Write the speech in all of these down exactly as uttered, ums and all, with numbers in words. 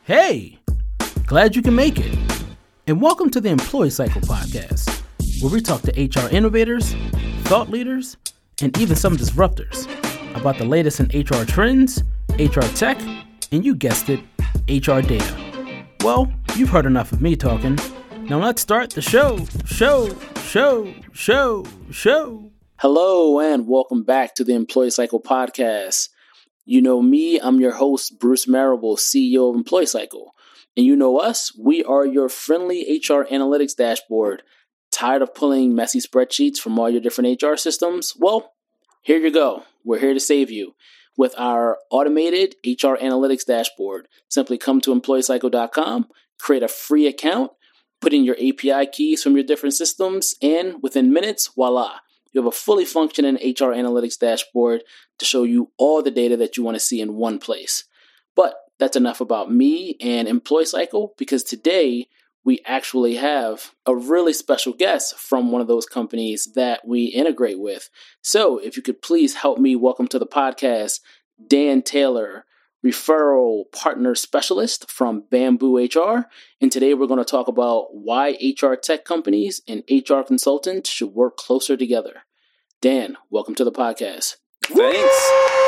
Hey, glad you can make it. And welcome to the Employee Cycle Podcast, where we talk to H R innovators, thought leaders, and even some disruptors about the latest in H R trends, H R tech, and you guessed it, H R data. Well, you've heard enough of me talking. Now let's start the show, show, show, show, show. Hello, and welcome back to the Employee Cycle Podcast. You know me, I'm your host, Bruce Marable, C E O of Employee Cycle. And you know us, we are your friendly H R analytics dashboard. Tired of pulling messy spreadsheets from all your different H R systems? Well, here you go. We're here to save you with our automated H R analytics dashboard. Simply come to employee cycle dot com, create a free account, put in your A P I keys from your different systems, and within minutes, voila. You have a fully functioning H R analytics dashboard to show you all the data that you want to see in one place. But that's enough about me and Employee Cycle, because today we actually have a really special guest from one of those companies that we integrate with. So if you could please help me welcome to the podcast, Dan Taylor, referral partner specialist from Bamboo H R. And today we're going to talk about why H R tech companies and H R consultants should work closer together. Dan, welcome to the podcast. Thanks.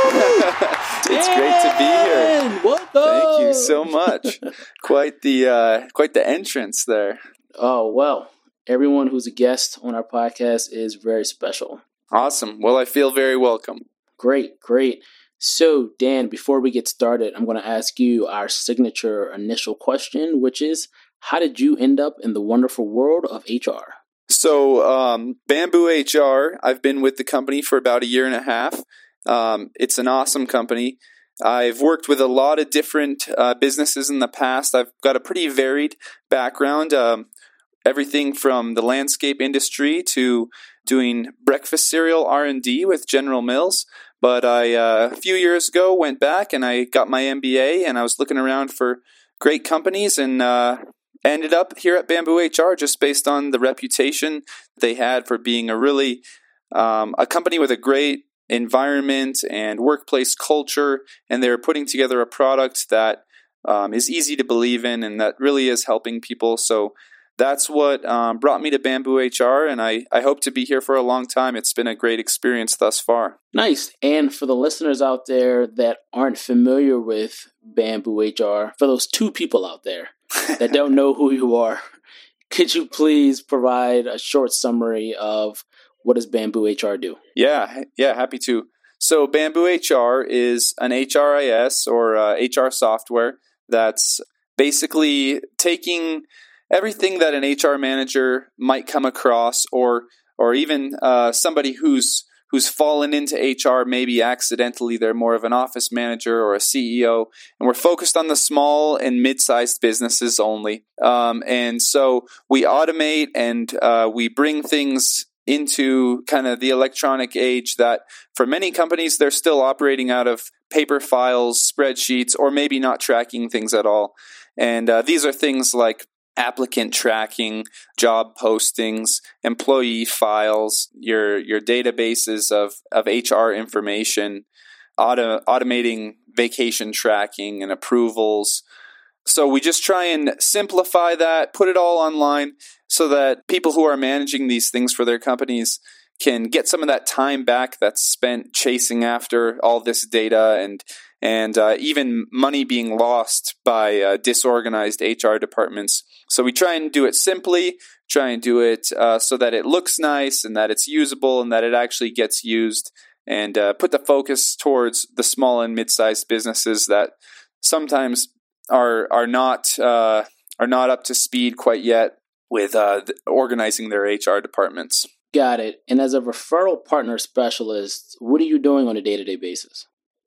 It's Dan, great to be here. Welcome. Thank you so much. Quite the uh, quite the entrance there. Oh, well, everyone who's a guest on our podcast is very special. Awesome. Well, I feel very welcome. Great, great. So, Dan, before we get started, I'm going to ask you our signature initial question, which is, how did you end up in the wonderful world of H R? So, um, Bamboo H R, I've been with the company for about a year and a half. Um, it's an awesome company. I've worked with a lot of different uh, businesses in the past. I've got a pretty varied background, um, everything from the landscape industry to doing breakfast cereal R and D with General Mills. But I, uh, a few years ago, went back and I got my M B A, and I was looking around for great companies, and uh, ended up here at Bamboo H R just based on the reputation they had for being a really um, a company with a great environment and workplace culture, and they're putting together a product that um, is easy to believe in and that really is helping people. So that's what um, brought me to Bamboo H R, and I, I hope to be here for a long time. It's been a great experience thus far. Nice. And for the listeners out there that aren't familiar with Bamboo H R, for those two people out there that don't know who you are, could you please provide a short summary of what does Bamboo H R do? Yeah, yeah, happy to. So Bamboo H R is an H R I S or uh, H R software that's basically taking everything that an H R manager might come across, or or even uh, somebody who's who's fallen into H R, maybe accidentally. They're more of an office manager or a C E O, and we're focused on the small and mid-sized businesses only. Um, and so we automate and uh, we bring things into kind of the electronic age that for many companies, they're still operating out of paper files, spreadsheets, or maybe not tracking things at all. And uh, these are things like applicant tracking, job postings, employee files, your your databases of, of H R information, auto, automating vacation tracking and approvals. So we just try and simplify that, put it all online so that people who are managing these things for their companies can get some of that time back that's spent chasing after all this data and and uh, even money being lost by uh, disorganized H R departments. So we try and do it simply, try and do it uh, so that it looks nice and that it's usable and that it actually gets used, and uh, put the focus towards the small and mid-sized businesses that sometimes are are not uh, are not up to speed quite yet with uh, organizing their H R departments. Got it. And as a referral partner specialist, what are you doing on a day-to-day basis?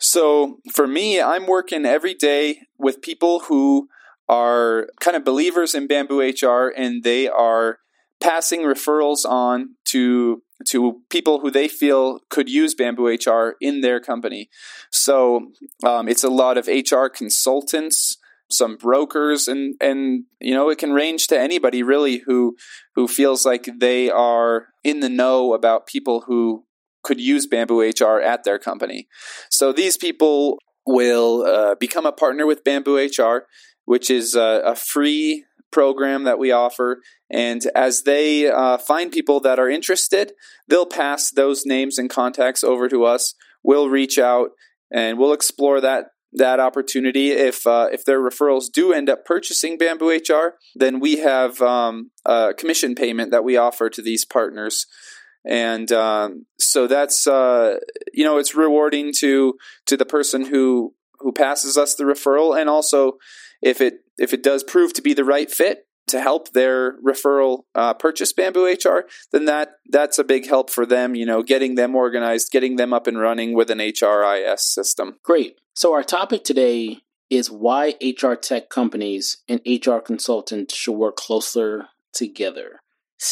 So for me, I'm working every day with people who are kind of believers in Bamboo H R, and they are passing referrals on to to people who they feel could use Bamboo H R in their company. So um, it's a lot of H R consultants, some brokers, and and you know, it can range to anybody really who who feels like they are in the know about people who could use Bamboo H R at their company. So these people will uh, become a partner with Bamboo H R. which is a, a free program that we offer. And as they uh, find people that are interested, they'll pass those names and contacts over to us. We'll reach out and we'll explore that that opportunity. If uh, if their referrals do end up purchasing Bamboo H R, then we have um, a commission payment that we offer to these partners. And um, so that's, uh, you know, it's rewarding to to the person who who passes us the referral. And also, if it if it does prove to be the right fit to help their referral uh, purchase Bamboo H R, then that that's a big help for them, you know, getting them organized, getting them up and running with an H R I S system. Great. So our topic today is why H R tech companies and H R consultants should work closer together.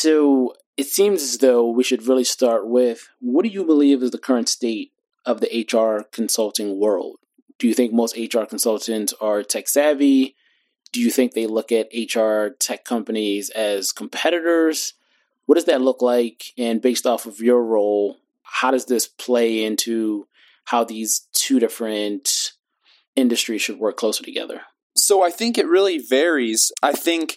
So it seems as though we should really start with, what do you believe is the current state of the H R consulting world? Do you think most H R consultants are tech savvy? Do you think they look at H R tech companies as competitors? What does that look like? And based off of your role, how does this play into how these two different industries should work closer together? So I think it really varies. I think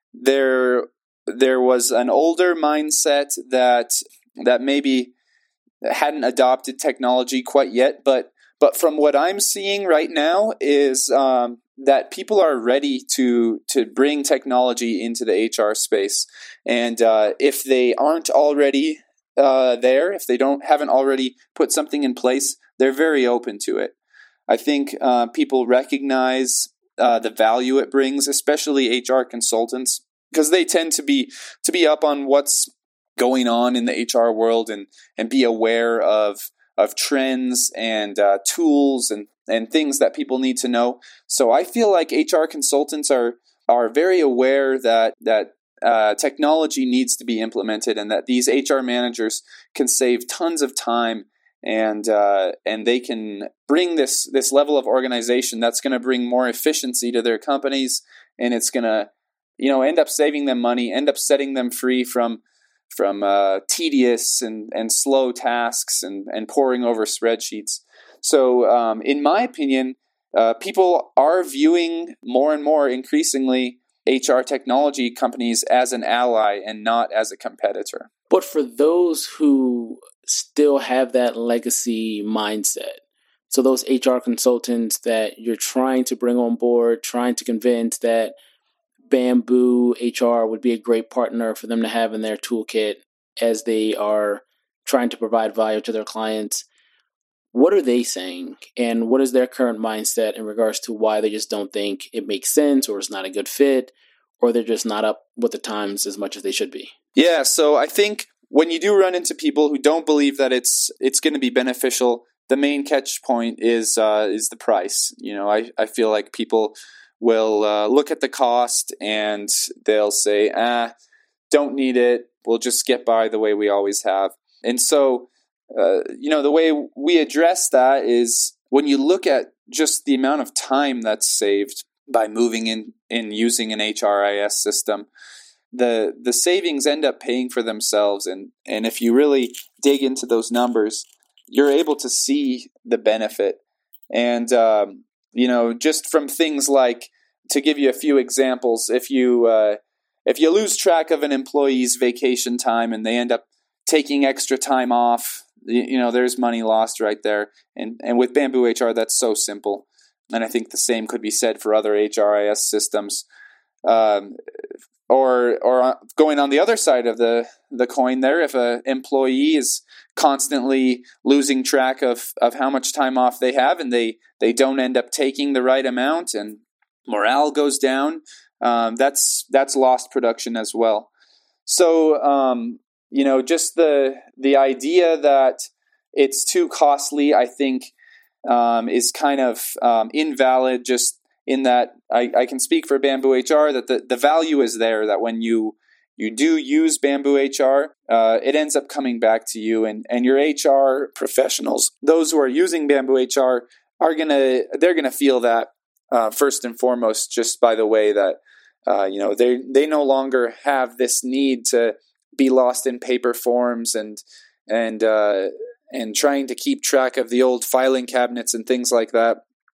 there there was an older mindset that that maybe hadn't adopted technology quite yet, but but from what I'm seeing right now is um, that people are ready to to bring technology into the H R space, and uh, if they aren't already uh, there, if they don't haven't already put something in place, they're very open to it. I think uh, people recognize uh, the value it brings, especially H R consultants, because they tend to be to be up on what's going on in the H R world and and be aware of of trends and uh, tools and, and things that people need to know. So I feel like H R consultants are are very aware that that uh, technology needs to be implemented and that these H R managers can save tons of time and uh, and they can bring this this level of organization that's going to bring more efficiency to their companies, and it's going to, you know, end up saving them money, end up setting them free from from uh, tedious and, and slow tasks and, and poring over spreadsheets. So um, in my opinion, uh, people are viewing more and more increasingly H R technology companies as an ally and not as a competitor. But for those who still have that legacy mindset, so those H R consultants that you're trying to bring on board, trying to convince that Bamboo H R would be a great partner for them to have in their toolkit as they are trying to provide value to their clients, what are they saying? And what is their current mindset in regards to why they just don't think it makes sense, or it's not a good fit, or they're just not up with the times as much as they should be? Yeah, so I think when you do run into people who don't believe that it's it's going to be beneficial, the main catch point is uh, is the price. You know, I, I feel like people will uh, look at the cost and they'll say, ah, don't need it. We'll just get by the way we always have. And so, uh, you know, the way we address that is when you look at just the amount of time that's saved by moving in and using an H R I S system, the the savings end up paying for themselves. And, and if you really dig into those numbers, you're able to see the benefit. And, um, you know, just from things like, to give you a few examples, if you uh, if you lose track of an employee's vacation time and they end up taking extra time off, you, you know, there's money lost right there. And and with Bamboo H R, that's so simple. And I think the same could be said for other H R I S systems. Um, or or going on the other side of the, the coin there, if an employee is constantly losing track of, of how much time off they have and they, they don't end up taking the right amount and morale goes down, um, that's that's lost production as well. So, um, you know, just the the idea that it's too costly, I think, um, is kind of um, invalid, just in that I, I can speak for Bamboo H R that the, the value is there, that when you you do use Bamboo H R, uh, it ends up coming back to you, and, and your H R professionals, those who are using Bamboo H R, are gonna they're gonna feel that uh, first and foremost, just by the way that uh, you know they they no longer have this need to be lost in paper forms and and uh, and trying to keep track of the old filing cabinets and things like that.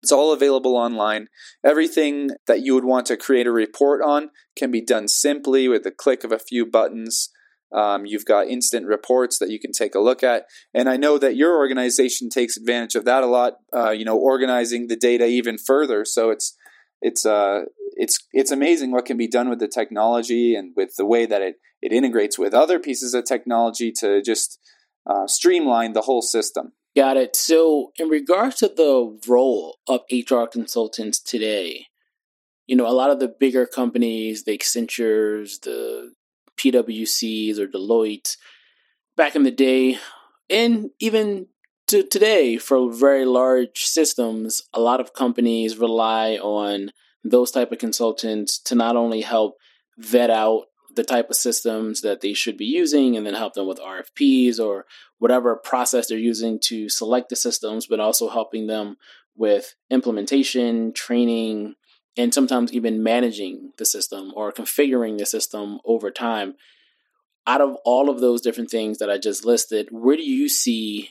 It's all available online. Everything that you would want to create a report on can be done simply with the click of a few buttons. Um, you've got instant reports that you can take a look at. And I know that your organization takes advantage of that a lot, uh, you know, organizing the data even further. So it's it's uh, it's it's amazing what can be done with the technology and with the way that it, it integrates with other pieces of technology to just uh, streamline the whole system. Got it. So in regards to the role of H R consultants today, you know, a lot of the bigger companies, the Accentures, the P W Cs or Deloitte, back in the day, and even to today for very large systems, a lot of companies rely on those type of consultants to not only help vet out the type of systems that they should be using and then help them with R F Ps or whatever process they're using to select the systems, but also helping them with implementation, training, and sometimes even managing the system or configuring the system over time. Out of all of those different things that I just listed, where do you see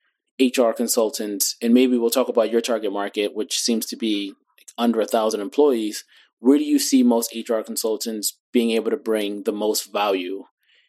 H R consultants, and maybe we'll talk about your target market, which seems to be under a thousand employees, where do you see most H R consultants being able to bring the most value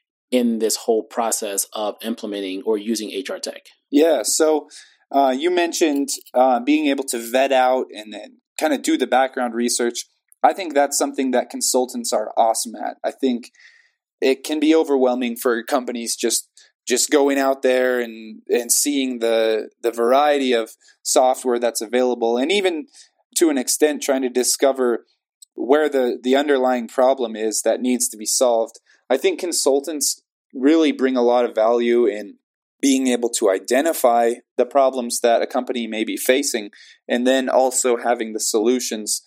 in this whole process of implementing or using H R tech? Yeah, so uh, you mentioned uh, being able to vet out and then kind of do the background research. I think that's something that consultants are awesome at. I think it can be overwhelming for companies just just going out there and, and seeing the the variety of software that's available, and even to an extent trying to discover where the, the underlying problem is that needs to be solved. I think consultants really bring a lot of value in being able to identify the problems that a company may be facing, and then also having the solutions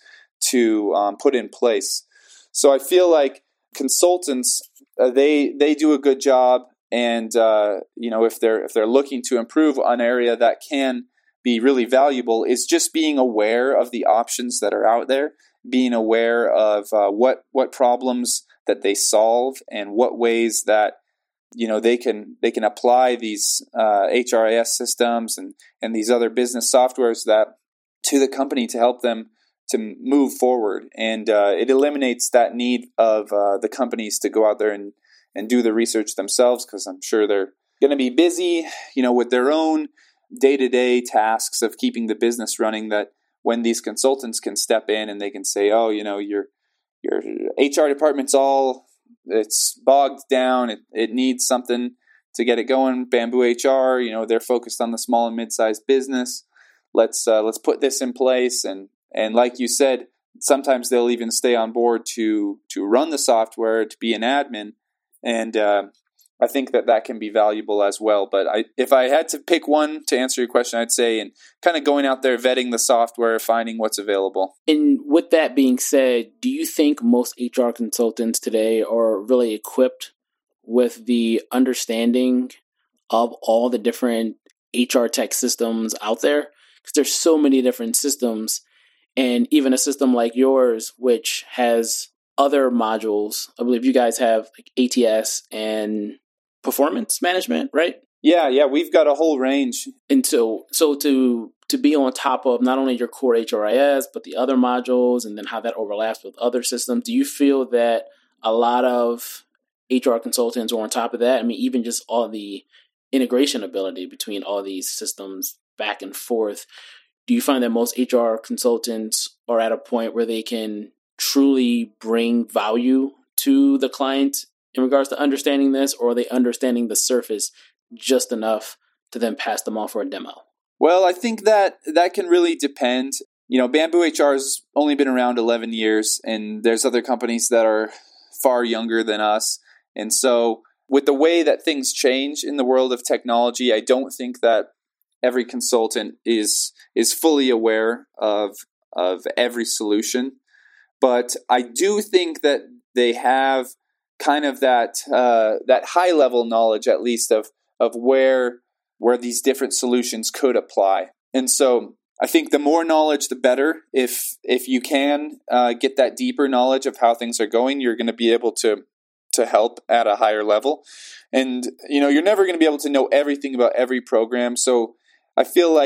to um, put in place. So I feel like consultants, uh, they they do a good job, and uh, you know, if they're if they're looking to improve an area that can be really valuable, is just being aware of the options that are out there, being aware of uh, what what problems that they solve and what ways that you know they can they can apply these uh, H R I S systems and and these other business softwares that to the company to help them to move forward. And uh, it eliminates that need of uh, the companies to go out there and and do the research themselves, because I'm sure they're going to be busy, you know, with their own day-to-day tasks of keeping the business running, that when these consultants can step in and they can say, oh, you know, your your H R department's all, it's bogged down, it, it needs something to get it going. Bamboo H R, you know, they're focused on the small and mid-sized business. Let's uh, let's put this in place. And and like you said, sometimes they'll even stay on board to to run the software, to be an admin. And uh, I think that that can be valuable as well. But I, if I had to pick one to answer your question, I'd say and kind of going out there, vetting the software, finding what's available. And with that being said, do you think most H R consultants today are really equipped with the understanding of all the different H R tech systems out there? Because there's so many different systems, and even a system like yours, which has other modules. I believe you guys have like A T S and performance management, right? Yeah, yeah, we've got a whole range. And so, so to to be on top of not only your core H R I S, but the other modules, and then how that overlaps with other systems, do you feel that a lot of H R consultants are on top of that? I mean, even just all the integration ability between all these systems back and forth. Do you find that most H R consultants are at a point where they can truly bring value to the client in regards to understanding this, or are they understanding the surface just enough to then pass them off for a demo? Well, I think that that can really depend. You know, Bamboo H R has only been around eleven years, and there's other companies that are far younger than us. And so with the way that things change in the world of technology, I don't think that every consultant is is fully aware of of every solution. But I do think that they have kind of that uh, that high level knowledge, at least, of of where where these different solutions could apply. And so I think the more knowledge, the better. If if you can uh, get that deeper knowledge of how things are going, you're going to be able to to help at a higher level. And you know, you're never going to be able to know everything about every program. So I feel like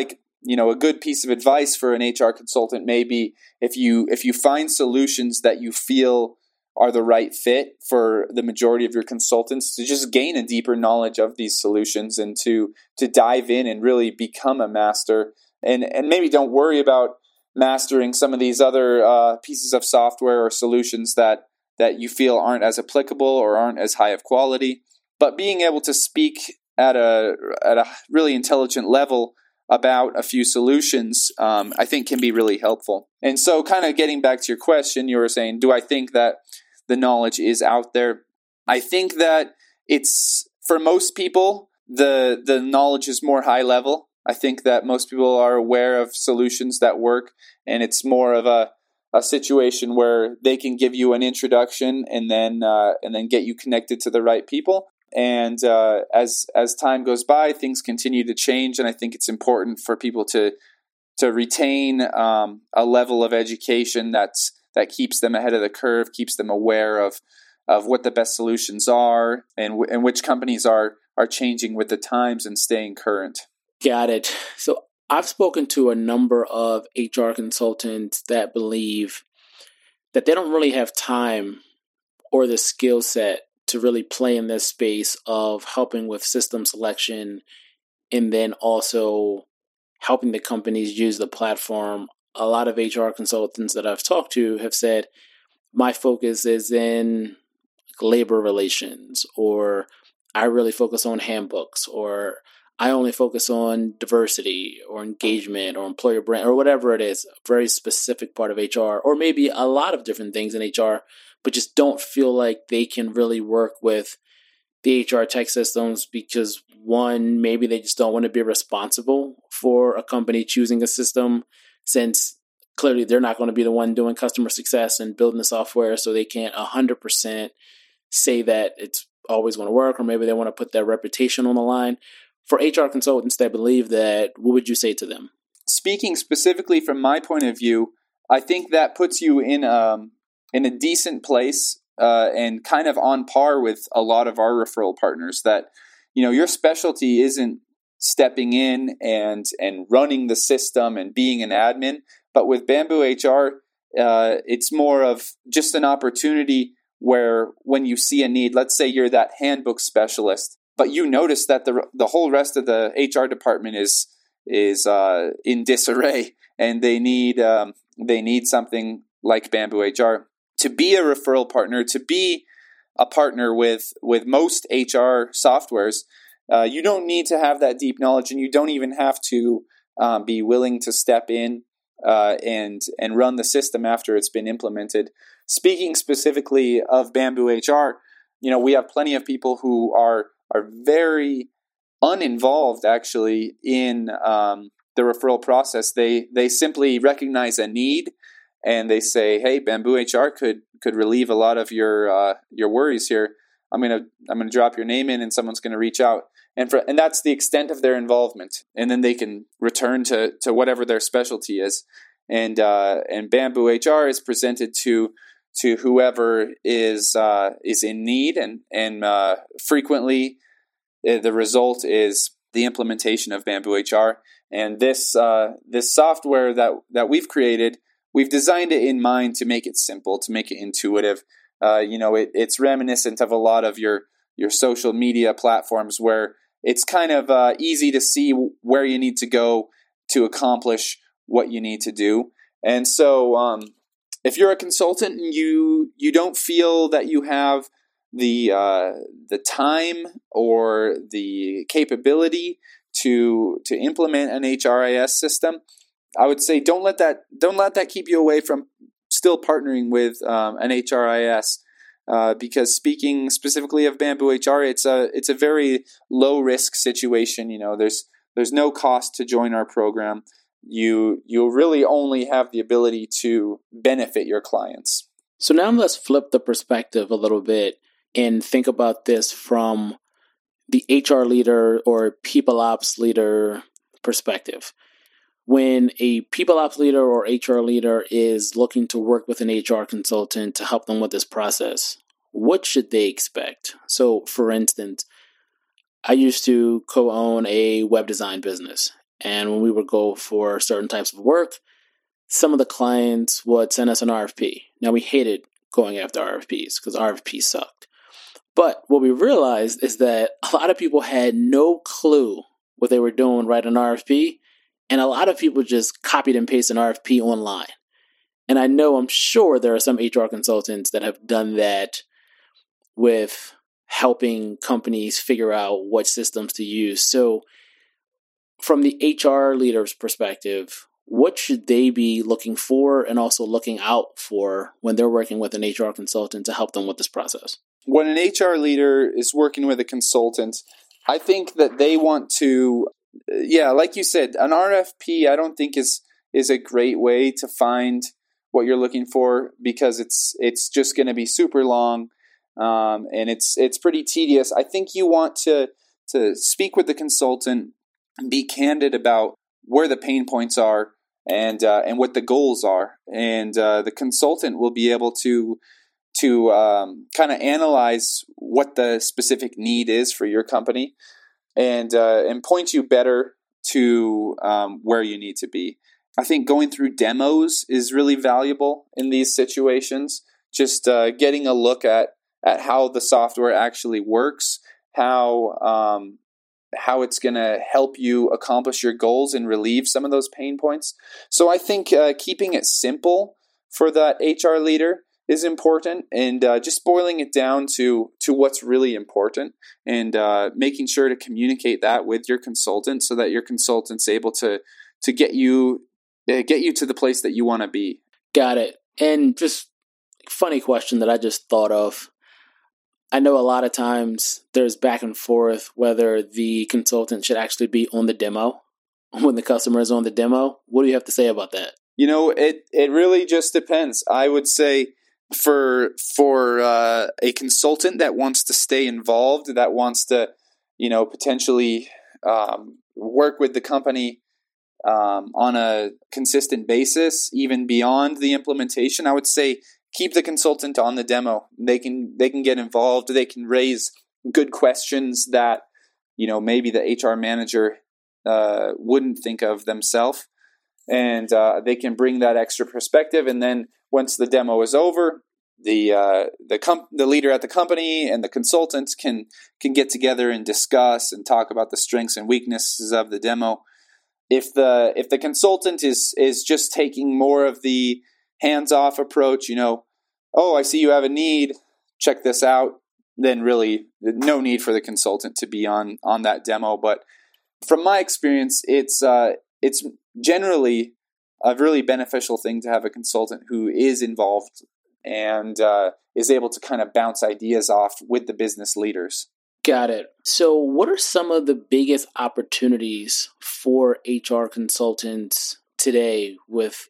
you know, a good piece of advice for an H R consultant may be if you if you find solutions that you feel are the right fit for the majority of your consultants, to just gain a deeper knowledge of these solutions and to to dive in and really become a master. And and maybe don't worry about mastering some of these other uh, pieces of software or solutions that that you feel aren't as applicable or aren't as high of quality. But being able to speak at a at a really intelligent level about a few solutions, um, I think can be really helpful. And so kind of getting back to your question, you were saying, do I think that the knowledge is out there? I think that it's, for most people, the the knowledge is more high level. I think that most people are aware of solutions that work, and it's more of a, a situation where they can give you an introduction and then uh, and then get you connected to the right people. And uh, as as time goes by, things continue to change, and I think it's important for people to to retain um, a level of education that's that keeps them ahead of the curve, keeps them aware of of what the best solutions are, and w- and which companies are are changing with the times and staying current. Got it. So I've spoken to a number of H R consultants that believe that they don't really have time or the skill set to really play in this space of helping with system selection and then also helping the companies use the platform. A lot of H R consultants that I've talked to have said, my focus is in labor relations, or I really focus on handbooks, or I only focus on diversity or engagement or employer brand or whatever it is, a very specific part of H R, or maybe a lot of different things in H R, but just don't feel like they can really work with the H R tech systems because, one, maybe they just don't want to be responsible for a company choosing a system, since clearly they're not going to be the one doing customer success and building the software, so they can't one hundred percent say that it's always going to work, or maybe they want to put their reputation on the line. For H R consultants that believe that, what would you say to them? Speaking specifically from my point of view, I think that puts you in um, in a decent place uh, and kind of on par with a lot of our referral partners. That, you know, your specialty isn't stepping in and and running the system and being an admin, but with Bamboo H R, uh, it's more of just an opportunity where when you see a need, let's say you're that handbook specialist, but you notice that the the whole rest of the H R department is is uh, in disarray, and they need um, they need something like Bamboo H R. To be a referral partner, to be a partner with with most H R softwares, uh, you don't need to have that deep knowledge, and you don't even have to um, be willing to step in uh, and and run the system after it's been implemented. Speaking specifically of Bamboo H R, you know, we have plenty of people who are are very uninvolved actually in um, the referral process. They they simply recognize a need and they say, "Hey, Bamboo H R could could relieve a lot of your uh, your worries here. I'm gonna I'm gonna drop your name in, and someone's gonna reach out." And for and that's the extent of their involvement. And then they can return to to whatever their specialty is. And uh, and Bamboo H R is presented to to whoever is uh, is in need, and and uh, frequently the result is the implementation of Bamboo H R. And this uh, this software that that we've created, we've designed it in mind to make it simple, to make it intuitive. Uh, you know, it, it's reminiscent of a lot of your your social media platforms where it's kind of uh, easy to see where you need to go to accomplish what you need to do. And so um, if you're a consultant and you you don't feel that you have the uh, the time or the capability to to implement an H R I S system, I would say don't let that don't let that keep you away from still partnering with um, an H R I S. Uh, because speaking specifically of Bamboo H R, it's a it's a very low risk situation. You know, there's there's no cost to join our program. You you'll really only have the ability to benefit your clients. So now let's flip the perspective a little bit and think about this from the H R leader or people ops leader perspective. When a people ops leader or H R leader is looking to work with an H R consultant to help them with this process, what should they expect? So, for instance, I used to co-own a web design business, And when we would go for certain types of work, some of the clients would send us an R F P. Now, we hated going after R F Ps because R F Ps sucked. But what we realized is that a lot of people had no clue what they were doing writing an R F P. And a lot of people just copied and pasted an R F P online. And I know, I'm sure there are some H R consultants that have done that with helping companies figure out what systems to use. So from the H R leader's perspective, what should they be looking for and also looking out for when they're working with an H R consultant to help them with this process? When an H R leader is working with a consultant, I think that they want to, yeah, like you said, an R F P I don't think is is a great way to find what you're looking for, because it's it's just going to be super long, um, and it's it's pretty tedious. I think you want to to speak with the consultant, be candid about where the pain points are and uh, and what the goals are, and uh, the consultant will be able to to um, kind of analyze what the specific need is for your company, and uh, and point you better to um, where you need to be. I think going through demos is really valuable in these situations. Just uh, getting a look at at how the software actually works, how um, how it's going to help you accomplish your goals and relieve some of those pain points. So I think uh, keeping it simple for that H R leader is important, and uh, just boiling it down to to what's really important, and uh, making sure to communicate that with your consultant so that your consultant's able to to get you uh, get you to the place that you want to be. Got it. And just funny question that I just thought of. I know a lot of times there's back and forth whether the consultant should actually be on the demo when the customer is on the demo. What do you have to say about that? You know, it it really just depends. I would say for for uh, a consultant that wants to stay involved, that wants to, you know, potentially um, work with the company um, on a consistent basis, even beyond the implementation, I would say keep the consultant on the demo. They can they can get involved. They can raise good questions that, you know, maybe the H R manager uh, wouldn't think of themselves, and uh, they can bring that extra perspective. And then once the demo is over, the uh, the com- the leader at the company and the consultants can can get together and discuss and talk about the strengths and weaknesses of the demo. If the if the consultant is is just taking more of the hands-off approach, you know, oh, I see you have a need, check this out, then really no need for the consultant to be on on that demo. But from my experience, it's uh, it's generally a really beneficial thing to have a consultant who is involved and uh, is able to kind of bounce ideas off with the business leaders. Got it. So what are some of the biggest opportunities for H R consultants today, with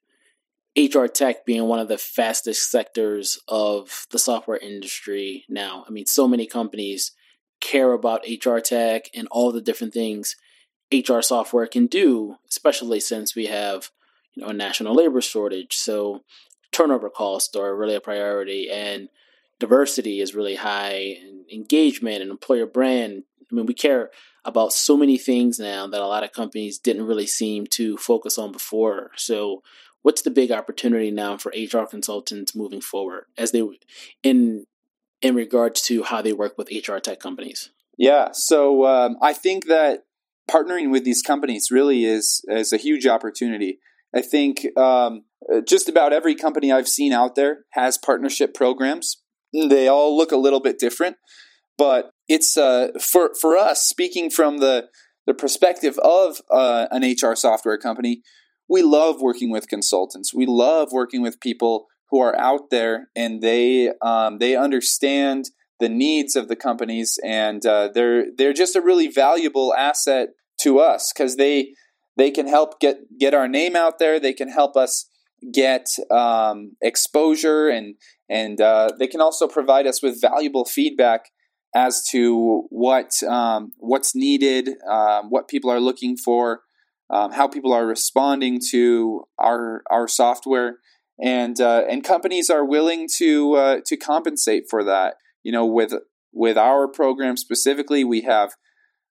H R tech being one of the fastest sectors of the software industry now? I mean, so many companies care about H R tech and all the different things H R software can do, especially since we have, you know, a national labor shortage. So turnover costs are really a priority, and diversity is really high, and engagement and employer brand. I mean, we care about so many things now that a lot of companies didn't really seem to focus on before. So what's the big opportunity now for H R consultants moving forward as they in in regards to how they work with H R tech companies? Yeah, so um, I think that partnering with these companies really is is a huge opportunity. I think um, just about every company I've seen out there has partnership programs. They all look a little bit different, but it's uh, for for us, speaking from the the perspective of uh, an H R software company, we love working with consultants. We love working with people who are out there, and they um, they understand the needs of the companies, and uh, they're they're just a really valuable asset to us because they they can help get get our name out there. They can help us get um, exposure, and and uh, they can also provide us with valuable feedback as to what um, what's needed, um, what people are looking for, um, how people are responding to our our software, and uh, and companies are willing to uh, to compensate for that. You know, with with our program specifically, we have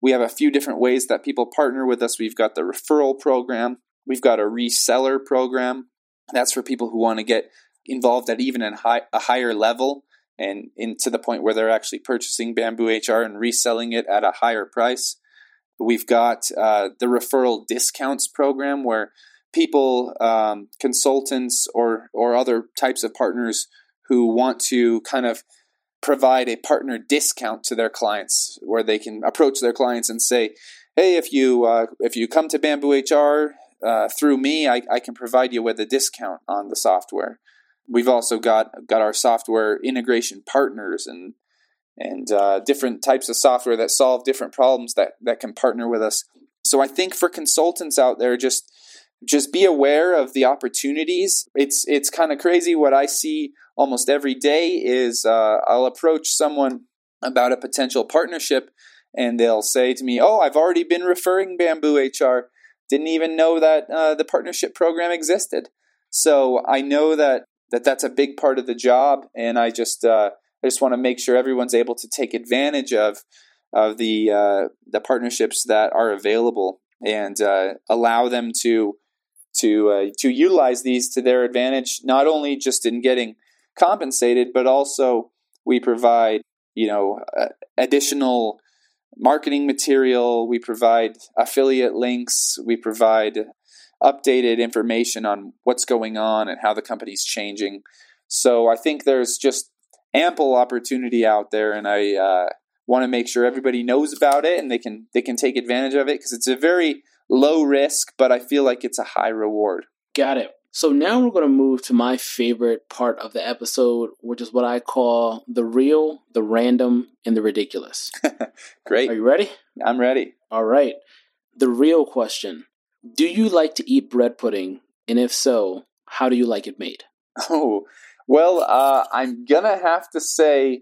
we have a few different ways that people partner with us. We've got the referral program. We've got a reseller program. That's for people who want to get involved at even a, high, a higher level and in, to the point where they're actually purchasing Bamboo H R and reselling it at a higher price. We've got uh, the referral discounts program where people, um, consultants or or other types of partners who want to kind of provide a partner discount to their clients, where they can approach their clients and say, "Hey, if you uh, if you come to Bamboo H R uh, through me, I, I can provide you with a discount on the software." We've also got got our software integration partners and and uh, different types of software that solve different problems that that can partner with us. So I think for consultants out there, just just be aware of the opportunities. It's it's kind of crazy. What I see almost every day is uh, I'll approach someone about a potential partnership, and they'll say to me, "Oh, I've already been referring Bamboo H R. Didn't even know that uh, the partnership program existed." So I know that, that that's a big part of the job, and I just uh, I just want to make sure everyone's able to take advantage of of the uh, the partnerships that are available, and uh, allow them to to uh, to utilize these to their advantage. Not only just in getting compensated, but also we provide you know uh, additional marketing material. We provide affiliate links. We provide updated information on what's going on and how the company's changing. So I think there's just ample opportunity out there, and I uh, want to make sure everybody knows about it and they can they can take advantage of it, because it's a very low risk, but I feel like it's a high reward. Got it. So now we're going to move to my favorite part of the episode, which is what I call the real, the random, and the ridiculous. Great. Are you ready? I'm ready. All right. The real question. Do you like to eat bread pudding? And if so, how do you like it made? Oh, well, uh, I'm going to have to say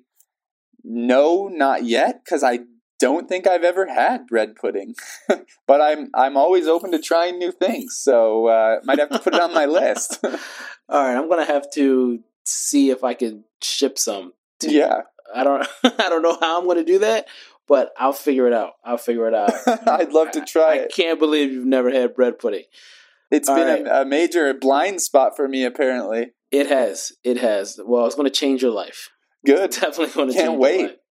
no, not yet, because I don't think I've ever had bread pudding. But I'm I'm always open to trying new things, so uh, might have to put it on my list. All right, I'm going to have to see if I can ship some. To, yeah. I don't I don't know how I'm going to do that, but I'll figure it out. I'll figure it out. I'd love to try I, it. I can't believe you've never had bread pudding. It's All been right. a, a major blind spot for me, apparently. It has. It has. Well, it's going to change your life. Good. Definitely going to Can't change wait. your life.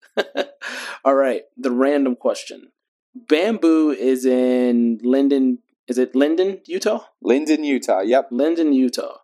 All right. The random question. Bamboo is in Linden. Is it Linden, Utah? Linden, Utah. Yep. Linden, Utah.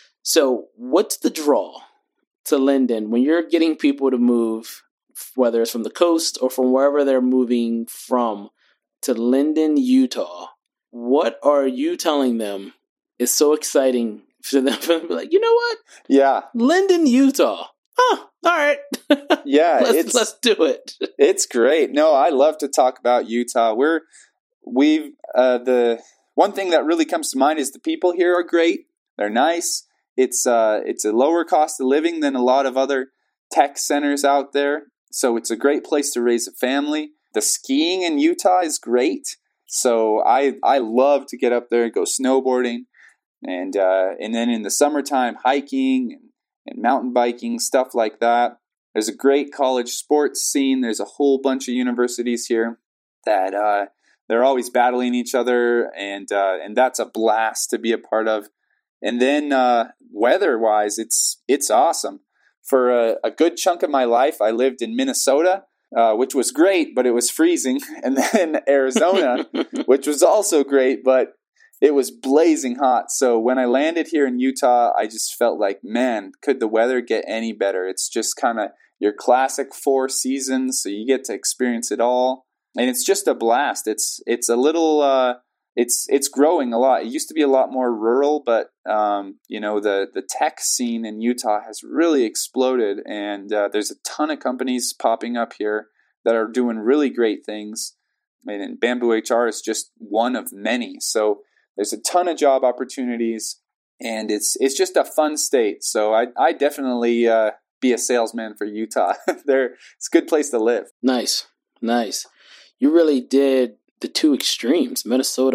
So what's the draw to Linden when you're getting people to move, whether it's from the coast or from wherever they're moving from, to Linden, Utah? What are you telling them is so exciting for them to be like, you know what? Yeah. Linden, Utah. Huh. All right. Yeah. let's, it's, let's do it. It's great. No, I love to talk about Utah. We're, we've, uh, the one thing that really comes to mind is the people here are great. They're nice. It's, uh, it's a lower cost of living than a lot of other tech centers out there. So it's a great place to raise a family. The skiing in Utah is great. So I, I love to get up there and go snowboarding. And, uh, and then in the summertime, hiking and, and mountain biking, stuff like that. There's a great college sports scene. There's a whole bunch of universities here that uh, they're always battling each other, and uh, and that's a blast to be a part of. And then uh, weather-wise, it's it's awesome. For a, a good chunk of my life, I lived in Minnesota, uh, which was great, but it was freezing, and then Arizona, which was also great, but it was blazing hot. So when I landed here in Utah, I just felt like, man, could the weather get any better? It's just kind of your classic four seasons, so you get to experience it all. And it's just a blast. It's it's a little, uh, it's it's growing a lot. It used to be a lot more rural, but, um, you know, the, the tech scene in Utah has really exploded. And uh, there's a ton of companies popping up here that are doing really great things. And Bamboo H R is just one of many. So there's a ton of job opportunities, and it's it's just a fun state. So I I definitely uh, be a salesman for Utah. There, it's a good place to live. Nice, nice. You really did the two extremes, Minnesota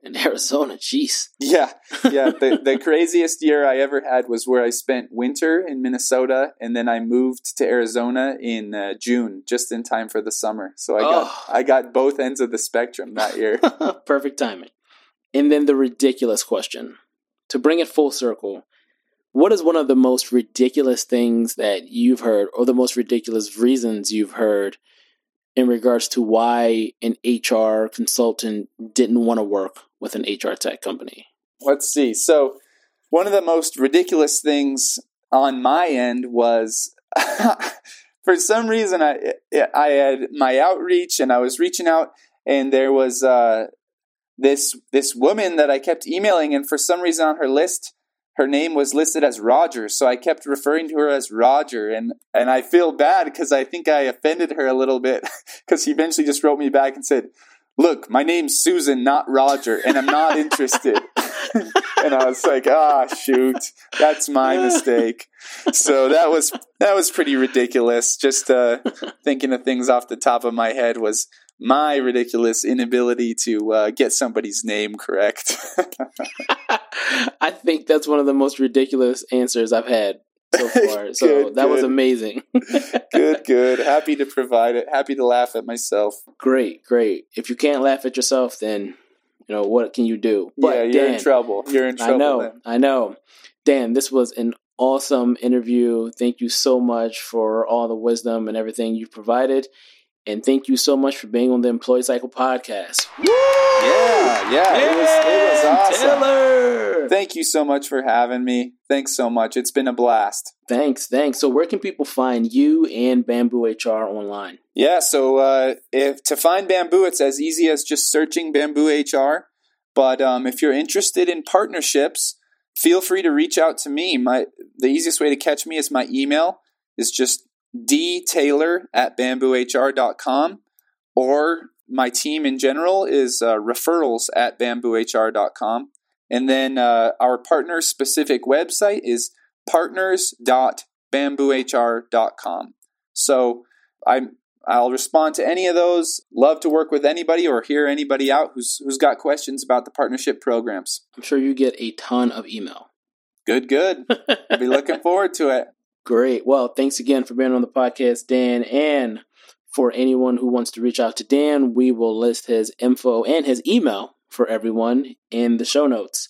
In Arizona, jeez. Yeah, yeah. The, the craziest year I ever had was where I spent winter in Minnesota, and then I moved to Arizona in uh, June, just in time for the summer. So I got Oh. I got both ends of the spectrum that year. Perfect timing. And then the ridiculous question. To bring it full circle, what is one of the most ridiculous things that you've heard, or the most ridiculous reasons you've heard in regards to why an H R consultant didn't want to work with an H R tech company? Let's see. So one of the most ridiculous things on my end was for some reason I I had my outreach and I was reaching out, and there was uh, this this woman that I kept emailing, and for some reason on her list, her name was listed as Roger, so I kept referring to her as Roger, and, and I feel bad because I think I offended her a little bit, because she eventually just wrote me back and said, look, my name's Susan, not Roger, and I'm not interested. And I was like, ah, oh, shoot, that's my mistake. So that was that was pretty ridiculous. Just uh, thinking of things off the top of my head was my ridiculous inability to uh, get somebody's name correct. I think that's one of the most ridiculous answers I've had so far. So good, that good. was amazing. Good, good. Happy to provide it. Happy to laugh at myself. Great, great. If you can't laugh at yourself, then, you know, what can you do? But yeah, you're Dan, in trouble. You're in trouble. I know, then. I know. Dan, this was an awesome interview. Thank you so much for all the wisdom and everything you've provided. And thank you so much for being on the Employee Cycle podcast. Woo! Yeah, yeah, it was, it was awesome. Taylor! Thank you so much for having me. Thanks so much. It's been a blast. Thanks, thanks. So where can people find you and Bamboo H R online? Yeah, so uh, if to find Bamboo, it's as easy as just searching Bamboo H R. But um, if you're interested in partnerships, feel free to reach out to me. My the easiest way to catch me is my email is just dtaylor at bamboo h r dot com, or my team in general is uh, referrals at bamboo h r dot com. And then uh, our partner-specific website is partners dot bamboo h r dot com. So I'm, I'll respond to any of those. Love to work with anybody or hear anybody out who's who's got questions about the partnership programs. I'm sure you get a ton of email. Good, good. I'll be looking forward to it. Great. Well, thanks again for being on the podcast, Dan. And for anyone who wants to reach out to Dan, we will list his info and his email for everyone in the show notes.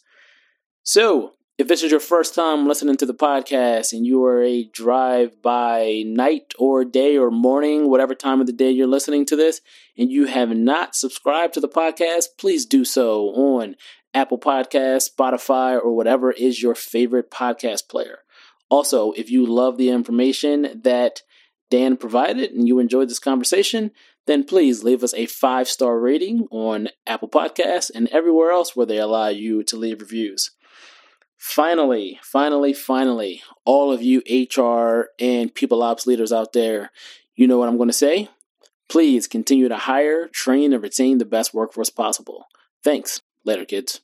So, if this is your first time listening to the podcast and you are a drive-by night or day or morning, whatever time of the day you're listening to this, and you have not subscribed to the podcast, please do so on Apple Podcasts, Spotify, or whatever is your favorite podcast player. Also, if you love the information that Dan provided and you enjoyed this conversation, then please leave us a five-star rating on Apple Podcasts and everywhere else where they allow you to leave reviews. Finally, finally, finally, all of you H R and people ops leaders out there, you know what I'm going to say? Please continue to hire, train, and retain the best workforce possible. Thanks. Later, kids.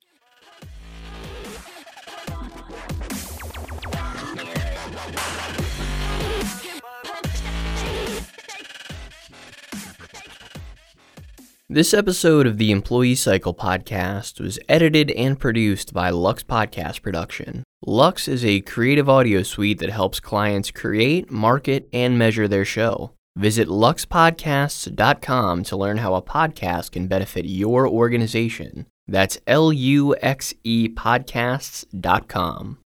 This episode of the Employee Cycle podcast was edited and produced by Lux Podcast Production. Lux is a creative audio suite that helps clients create, market, and measure their show. Visit lux podcasts dot com to learn how a podcast can benefit your organization. That's L U X E podcasts dot com.